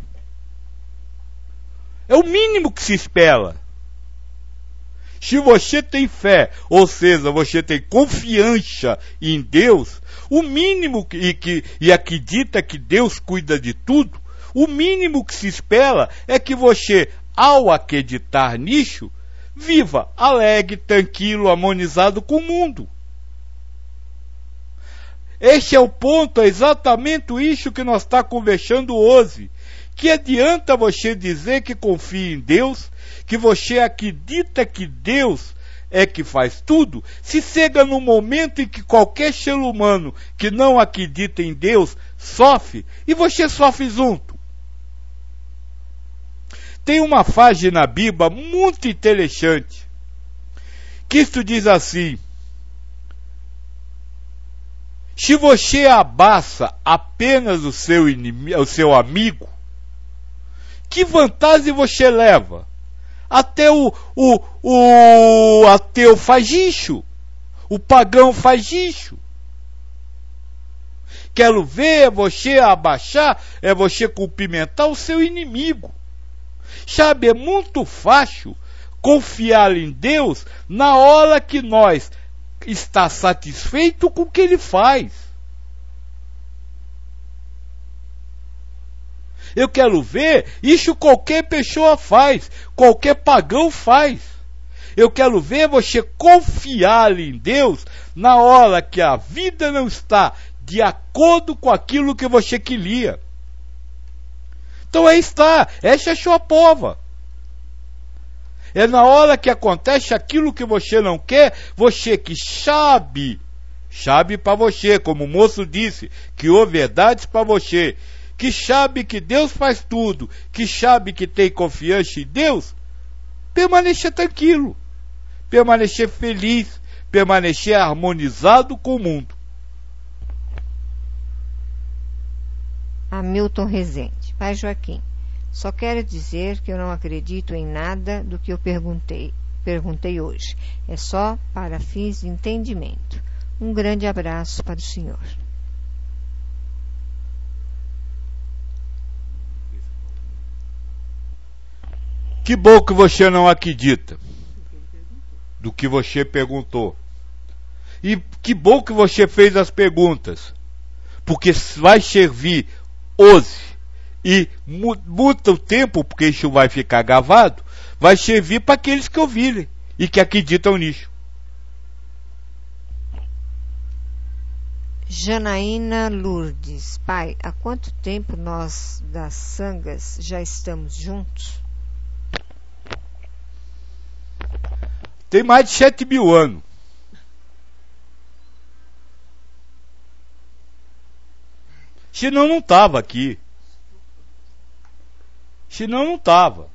É o mínimo que se espera. Se você tem fé, ou seja, você tem confiança em Deus, o mínimo e acredita que Deus cuida de tudo, o mínimo que se espera é que você, ao acreditar nisso, viva alegre, tranquilo, harmonizado com o mundo. Este é o ponto, é exatamente isso que nós estamos conversando hoje. Que adianta você dizer que confia em Deus, que você acredita que Deus é que faz tudo, se chega no momento em que qualquer ser humano que não acredita em Deus sofre, e você sofre junto. Tem uma frase na Bíblia muito interessante, que isto diz assim: se você abraça apenas o seu inimigo, o seu amigo, que vantagem você leva? Até o ateu faz isso, o pagão faz isso. Quero ver você abaixar, é você cumprimentar o seu inimigo. Sabe, é muito fácil confiar em Deus na hora que nós está satisfeito com o que Ele faz. Eu quero ver, isso qualquer pessoa faz, qualquer pagão faz. Eu quero ver você confiar em Deus na hora que a vida não está de acordo com aquilo que você queria. Então aí está, essa é a sua prova. É na hora que acontece aquilo que você não quer, você que sabe para você, como o moço disse, que houve verdades para você, que sabe que Deus faz tudo, que sabe que tem confiança em Deus, permanecer tranquilo, permanecer feliz, permanecer harmonizado com o mundo. Hamilton Rezende. Pai Joaquim, só quero dizer que eu não acredito em nada do que eu perguntei hoje. É só para fins de entendimento. Um grande abraço para o senhor. Que bom que você não acredita do que você perguntou. E que bom que você fez as perguntas. Porque vai servir hoje e muda o tempo, porque isso vai ficar gravado, vai servir para aqueles que ouvirem e que acreditam nisso. Janaína Lourdes. Pai, há quanto tempo nós das sangas já estamos juntos? Tem mais de 7.000 anos. Senão não estava aqui. Senão não estava.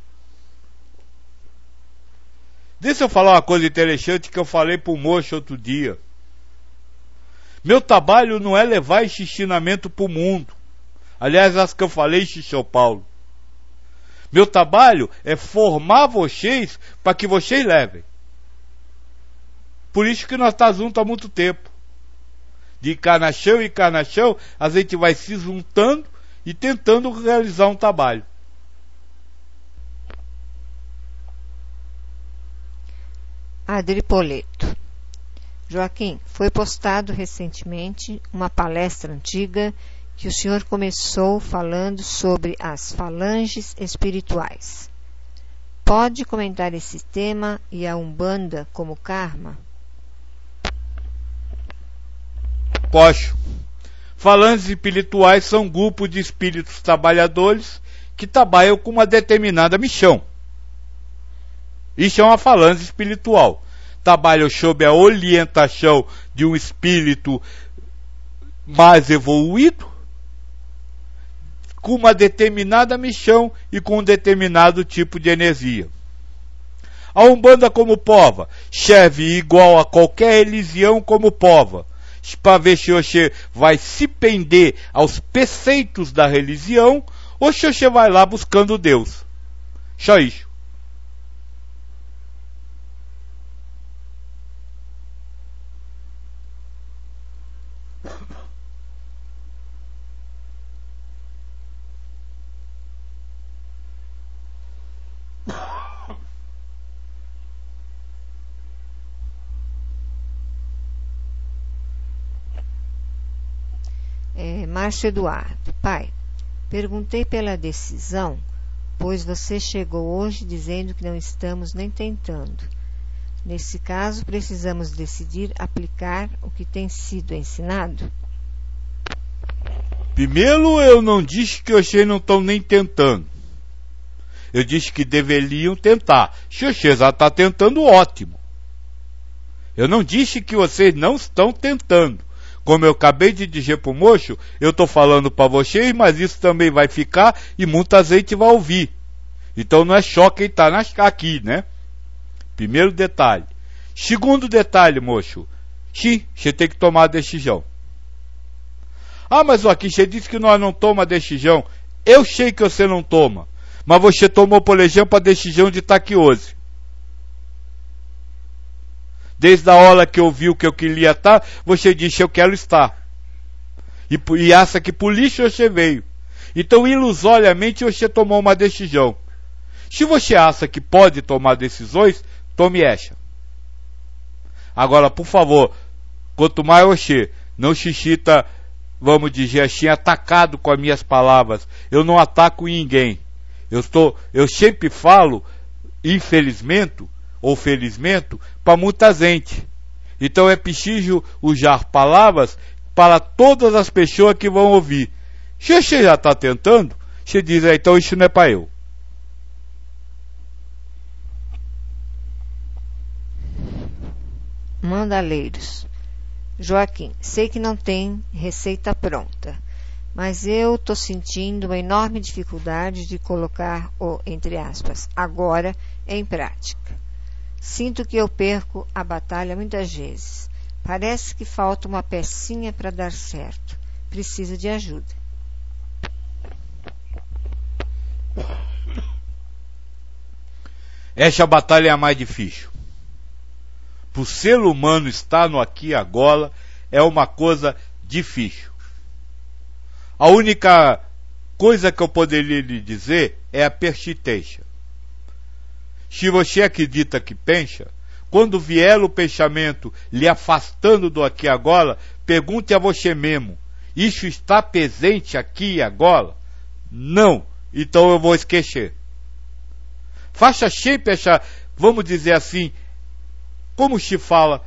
Deixa eu falar uma coisa interessante que eu falei para o moço outro dia. Meu trabalho não é levar esse ensinamento para o mundo. Aliás, as que eu falei em São Paulo. Meu trabalho é formar vocês para que vocês levem. Por isso que nós estamos juntos há muito tempo. De encarnação em encarnação, a gente vai se juntando e tentando realizar um trabalho. Adri Poleto. Joaquim, foi postado recentemente uma palestra antiga que o senhor começou falando sobre as falanges espirituais. Pode comentar esse tema e a Umbanda como karma? Posso. Falanges espirituais são grupos de espíritos trabalhadores que trabalham com uma determinada missão. Isso é uma falange espiritual. Trabalham sob a orientação de um espírito mais evoluído, com uma determinada missão e com um determinado tipo de energia. A Umbanda como prova serve igual a qualquer religião como prova, para ver se você vai se prender aos preceitos da religião ou se você vai lá buscando Deus. Só isso. Márcio Eduardo. Pai, perguntei pela decisão, pois você chegou hoje dizendo que não estamos nem tentando. Nesse caso, precisamos decidir aplicar o que tem sido ensinado? Primeiro, eu não disse que vocês não estão nem tentando. Eu disse que deveriam tentar. Se você já está tentando, ótimo. Eu não disse que vocês não estão tentando. Como eu acabei de dizer para o moço, eu estou falando para vocês, mas isso também vai ficar e muita gente vai ouvir. Então não é só quem está aqui, né? Primeiro detalhe. Segundo detalhe, moço. Sim, você tem que tomar a decisão. Ah, mas aqui você disse que nós não tomamos a decisão. Eu sei que você não toma. Mas você tomou, por exemplo, a decisão de estar aqui hoje. Desde a hora que eu vi o que eu queria estar, você disse, eu quero estar. E acha que por isso você veio. Então, ilusoriamente, você tomou uma decisão. Se você acha que pode tomar decisões, tome essa. Agora, por favor, quanto mais você não se sinta, vamos dizer assim, atacado com as minhas palavras. Eu não ataco ninguém. Eu sempre falo, infelizmente, ou felizmente, para muita gente. Então é preciso usar palavras para todas as pessoas que vão ouvir. Se você já está tentando, você diz, então isso não é para eu. Mandaleiros. Joaquim, sei que não tem receita pronta, mas eu estou sentindo uma enorme dificuldade de colocar o, entre aspas, agora em prática. Sinto que eu perco a batalha muitas vezes. Parece que falta uma pecinha para dar certo. Preciso de ajuda. Essa batalha é a mais difícil. Para o ser humano estar no aqui e agora é uma coisa difícil. A única coisa que eu poderia lhe dizer é a persistência. Se você acredita que pensa, quando vier o pensamento lhe afastando do aqui e agora, pergunte a você mesmo, isso está presente aqui e agora? Não, então eu vou esquecer. Faça sempre essa, vamos dizer assim, como se fala,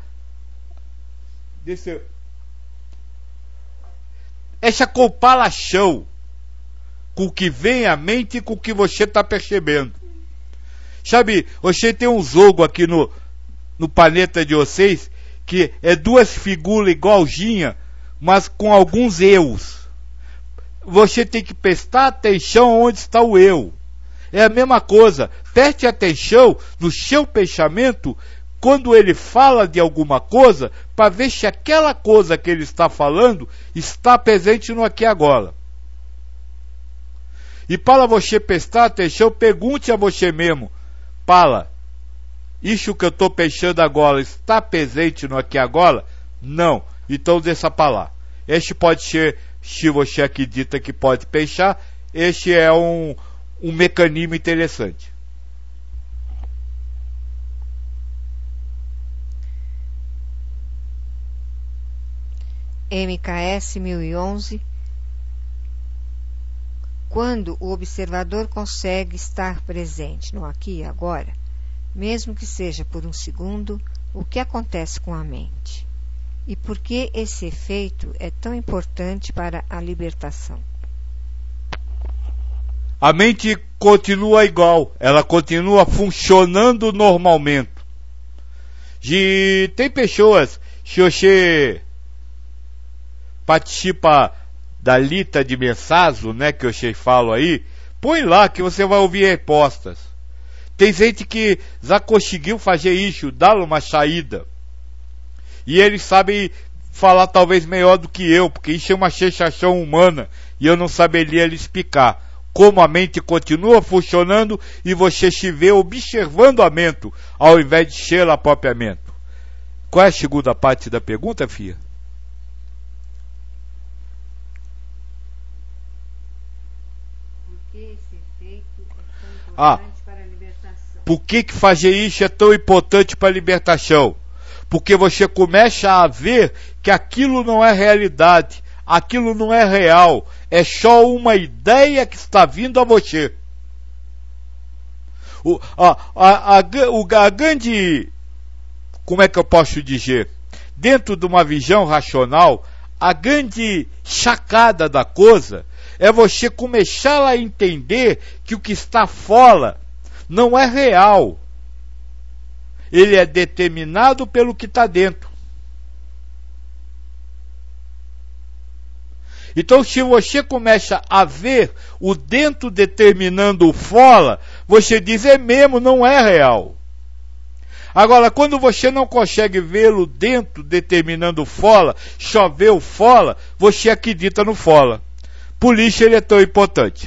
essa comparação com o que vem à mente e com o que você está percebendo. Sabe, você tem um jogo aqui no planeta de vocês, que é duas figuras igualzinhas, mas com alguns eus. Você tem que prestar atenção onde está o eu. É a mesma coisa, preste atenção no seu pensamento, quando ele fala de alguma coisa, para ver se aquela coisa que ele está falando está presente no aqui e agora. E para você prestar atenção, pergunte a você mesmo, Paula, isso que eu estou pensando agora está presente no aqui e agora? Não. Então deixa para lá. Este pode ser, se você acredita que pode pensar, este é um mecanismo interessante. MKS 1011. Quando o observador consegue estar presente no aqui e agora, mesmo que seja por um segundo, o que acontece com a mente? E por que esse efeito é tão importante para a libertação? A mente continua igual, ela continua funcionando normalmente. Tem pessoas, se você participa da lista de mensagens, né, que eu falo aí, põe lá que você vai ouvir respostas. Tem gente que já conseguiu fazer isso, dar uma saída. E eles sabem falar talvez melhor do que eu, porque isso é uma sensação humana e eu não saberia lhe explicar. Como a mente continua funcionando e você se vê observando a mente, ao invés de ser a própria mente. Qual é a segunda parte da pergunta, filha? Por que fazer isso é tão importante para a libertação? Porque você começa a ver que aquilo não é realidade. aquilo não é real, é só uma ideia que está vindo a você. A grande, como é que eu posso dizer, dentro de uma visão racional, a grande sacada da coisa é você começar a entender que o que está fora não é real. Ele é determinado pelo que está dentro. Então, se você começa a ver o dentro determinando o fora, você diz, é mesmo, não é real. Agora, quando você não consegue ver o dentro determinando o fora, só vê o fora, você acredita no fora. Por isso ele é tão importante.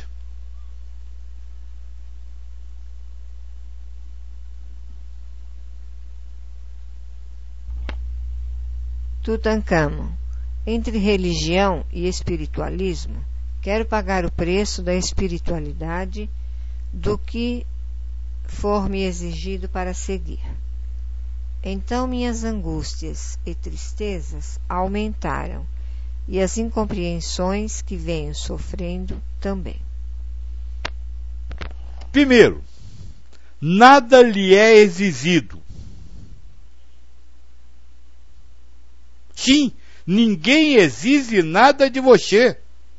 Tutancâmon. Entre religião e espiritualismo, quero pagar o preço da espiritualidade do que for me exigido para seguir. Então minhas angústias e tristezas aumentaram, e as incompreensões que venho sofrendo também. Primeiro, nada lhe é exigido. Sim, ninguém exige nada de você.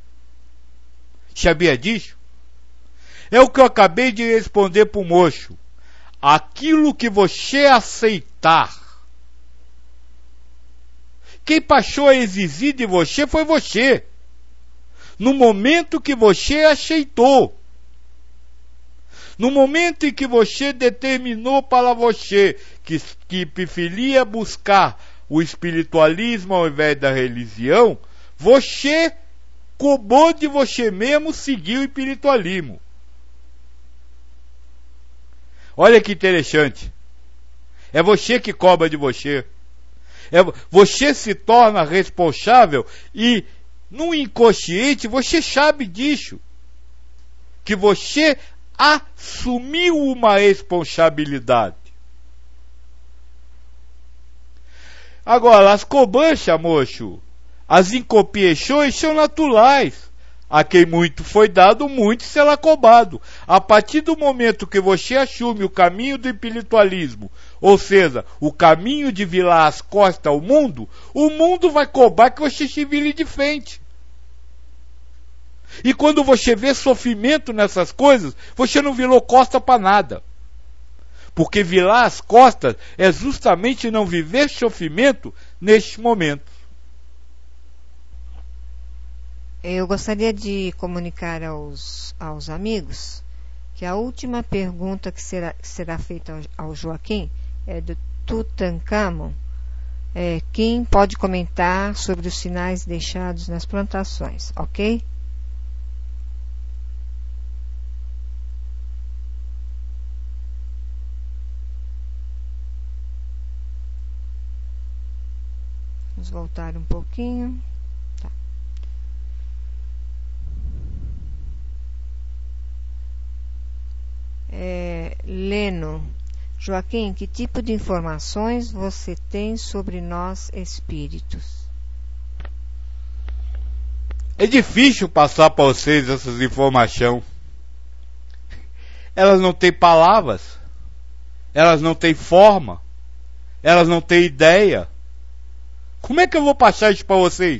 Sabia disso? É o que eu acabei de responder para o moço. Aquilo que você aceitar. Quem passou a exigir de você foi você. No momento que você aceitou. No momento em que você determinou para você que preferia buscar o espiritualismo ao invés da religião, você cobrou de você mesmo seguir o espiritualismo. Olha que interessante. É você que cobra de você. Você se torna responsável e, no inconsciente, você sabe disso. Que você assumiu uma responsabilidade. Agora, as cobranças, moço, as incompreensões são naturais. A quem muito foi dado, muito será cobrado. A partir do momento que você assume o caminho do espiritualismo, ou seja, o caminho de virar as costas ao mundo, o mundo vai cobrar que você se vire de frente. E quando você vê sofrimento nessas coisas, você não virou costa para nada. Porque virar as costas é justamente não viver sofrimento neste momento. Eu gostaria de comunicar aos amigos que a última pergunta que será feita ao Joaquim é do Tutancâmon. Quem pode comentar sobre os sinais deixados nas plantações, ok? Vamos voltar um pouquinho. Tá. Leno. Joaquim, que tipo de informações você tem sobre nós espíritos? É difícil passar para vocês essas informações. Elas não têm palavras. Elas não têm forma. Elas não têm ideia. Como é que eu vou passar isso para vocês?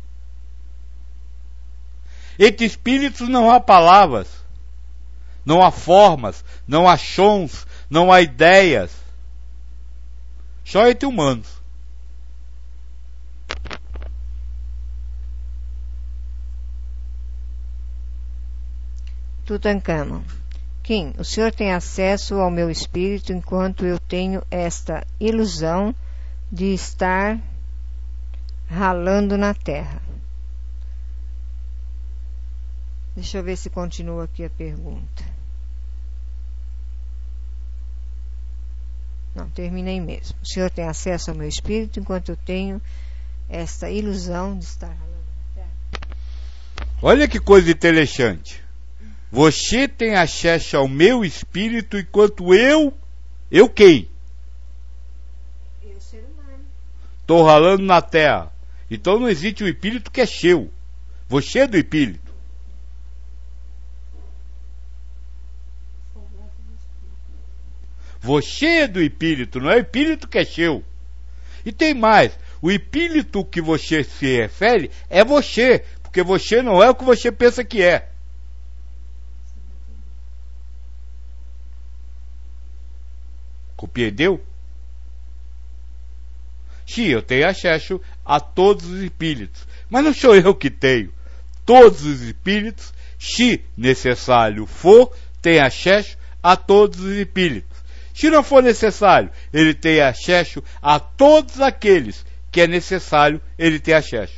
Entre espíritos não há palavras, não há formas, não há sons, não há ideias. Só entre humanos. Tutancâmon. Kim, o senhor tem acesso ao meu espírito enquanto eu tenho esta ilusão de estar ralando na terra. Deixa eu ver se continua aqui a pergunta. Não, terminei mesmo. O senhor tem acesso ao meu espírito enquanto eu tenho esta ilusão de estar ralando na terra? Olha que coisa interessante. Você tem acesso ao meu espírito enquanto eu quem? Eu, ser humano. Estou ralando na terra. Então não existe o espírito que é seu. Você é do espírito. Você é do espírito, não é o espírito que é seu. E tem mais, o espírito que você se refere é você, porque você não é o que você pensa que é. Compreendeu? Sim, eu tenho acesso a todos os espíritos, mas não sou eu que tenho. Todos os espíritos, se necessário for, têm acesso a todos os espíritos. Se não for necessário, ele tem acesso a todos aqueles que é necessário ele ter acesso.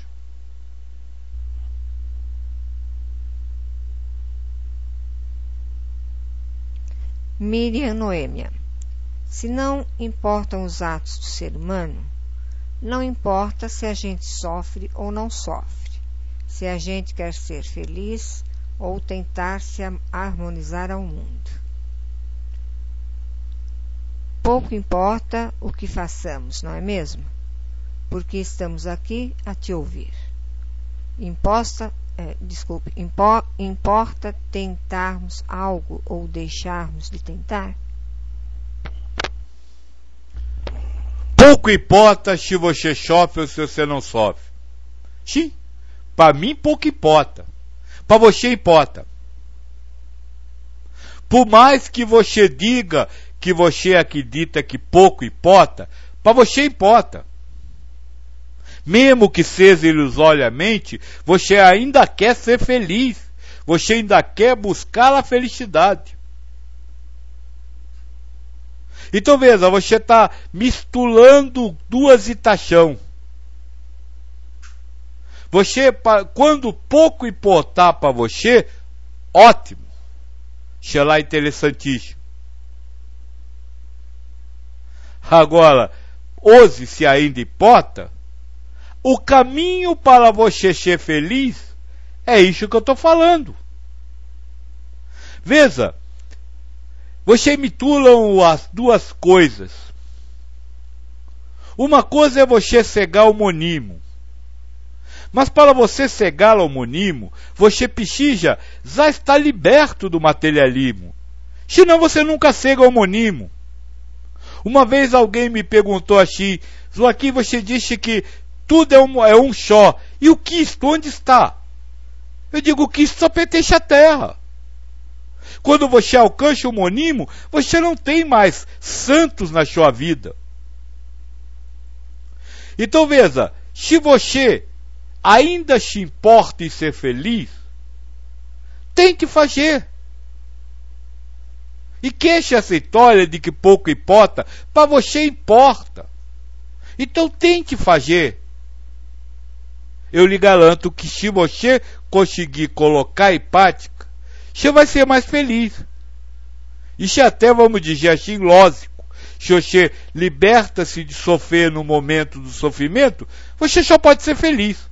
Miriam Noêmia. Se não importam os atos do ser humano, não importa se a gente sofre ou não sofre, se a gente quer ser feliz ou tentar se harmonizar ao mundo. Pouco importa o que façamos, não é mesmo? Porque estamos aqui a te ouvir. Importa tentarmos algo ou deixarmos de tentar? Pouco importa se você sofre ou se você não sofre. Sim, para mim pouco importa. Para você importa. Por mais que você diga que você acredita que pouco importa, para você importa. Mesmo que seja ilusoriamente, você ainda quer ser feliz. Você ainda quer buscar a felicidade. Então veja, você está misturando duas itação. Você, quando pouco importar para você, ótimo. Sei lá, interessantíssimo. Agora, hoje, se ainda importa, o caminho para você ser feliz é isso que eu estou falando. Veja, você misturam as duas coisas. Uma coisa é você cegar o monimo. Mas para você cegar o monimo, você precisa já estar liberto do materialismo. Senão você nunca cega o monimo. Uma vez alguém me perguntou assim, Joaquim, você disse que tudo é um só. E o Cristo, onde está? Eu digo, o Cristo só pertence à terra. Quando você alcança o monimo, você não tem mais santos na sua vida. Então veja, se você ainda se importa em ser feliz, tente fazer. E queixa essa história de que pouco importa, para você importa. Então tente fazer. Eu lhe garanto que se você conseguir colocar em prática, você vai ser mais feliz. Isso até, vamos dizer assim, lógico. Se você liberta-se de sofrer no momento do sofrimento, você só pode ser feliz.